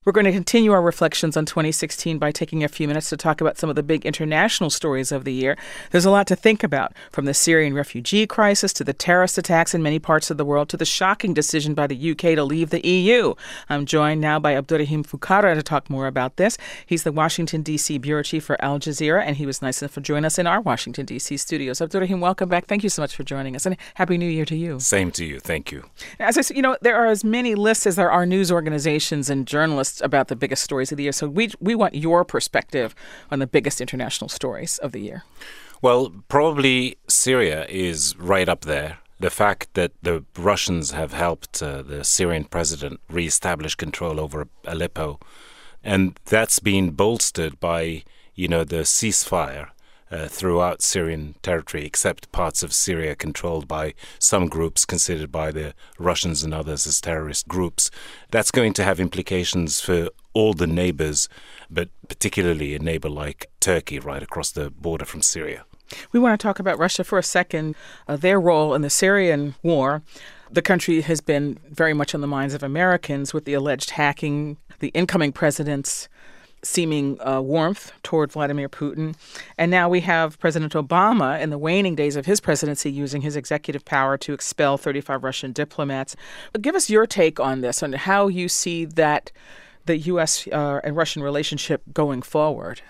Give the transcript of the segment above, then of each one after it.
We're going to continue our reflections on 2016 by taking a few minutes to talk about some of the big international stories of the year. There's a lot to think about, from the Syrian refugee crisis to the terrorist attacks in many parts of the world to the shocking decision by the UK to leave the EU. I'm joined now by Abdurrahim Foukkara to talk more about this. He's the Washington, D.C. bureau chief for Al Jazeera, and he was nice enough to join us in our Washington, D.C. studios. Abdurrahim, welcome back. Thank you so much for joining us, and Happy New Year to you. Same to you. Thank you. As I said, there are as many lists as there are news organizations and journalists about the biggest stories of the year. So we want your perspective on the biggest international stories of the year. Well, probably Syria is right up there. The fact that the Russians have helped the Syrian president reestablish control over Aleppo, and that's been bolstered by, the ceasefire throughout Syrian territory, except parts of Syria controlled by some groups considered by the Russians and others as terrorist groups. That's going to have implications for all the neighbors, but particularly a neighbor like Turkey right across the border from Syria. We want to talk about Russia for a second, their role in the Syrian war. The country has been very much on the minds of Americans with the alleged hacking, the incoming president's seeming warmth toward Vladimir Putin. And now we have President Obama in the waning days of his presidency using his executive power to expel 35 Russian diplomats. Give us your take on this, on how you see that the U.S. And Russian relationship going forward.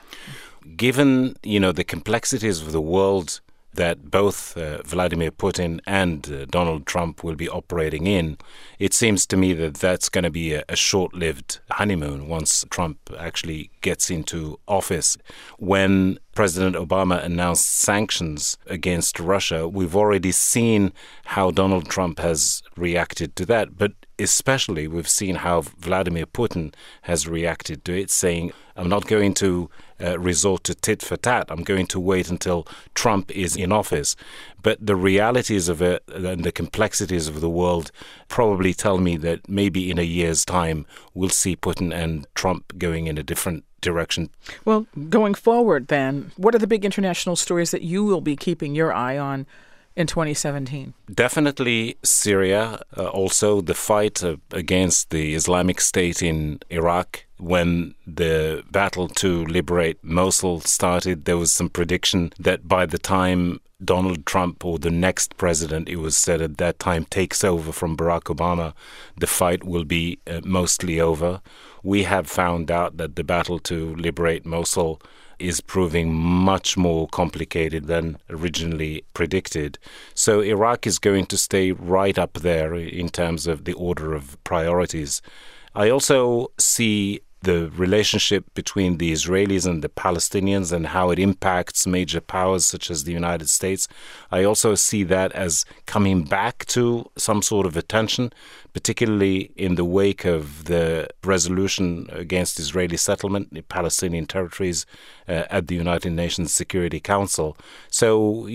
Given, the complexities of the world that both Vladimir Putin and Donald Trump will be operating in, it seems to me that that's going to be a short-lived honeymoon once Trump actually gets into office. When President Obama announced sanctions against Russia, we've already seen how Donald Trump has reacted to that, but especially we've seen how Vladimir Putin has reacted to it, saying, I'm not going to resort to tit for tat. I'm going to wait until Trump is in office. But the realities of it and the complexities of the world probably tell me that maybe in a year's time we'll see Putin and Trump going in a different direction. Well, going forward then, what are the big international stories that you will be keeping your eye on in 2017? Definitely Syria, also the fight against the Islamic State in Iraq. When the battle to liberate Mosul started, there was some prediction that by the time Donald Trump or the next president, it was said at that time, takes over from Barack Obama, the fight will be mostly over. We have found out that the battle to liberate Mosul is proving much more complicated than originally predicted. So Iraq is going to stay right up there in terms of the order of priorities. I also see the relationship between the Israelis and the Palestinians and how it impacts major powers such as the United States. I also see that as coming back to some sort of attention, particularly in the wake of the resolution against Israeli settlement in Palestinian territories at the United Nations Security Council. So,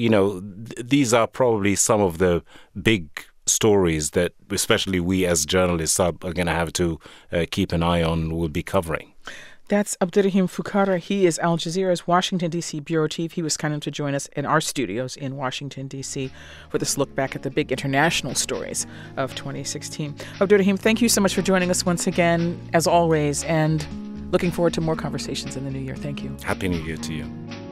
these are probably some of the big stories that especially we as journalists are going to have to keep an eye on, will be covering. That's Abdurrahim Foukkara. He is Al Jazeera's Washington, D.C. bureau chief. He was kind enough to join us in our studios in Washington, D.C. for this look back at the big international stories of 2016. Abdurrahim, thank you so much for joining us once again, as always, and looking forward to more conversations in the new year. Thank you. Happy New Year to you.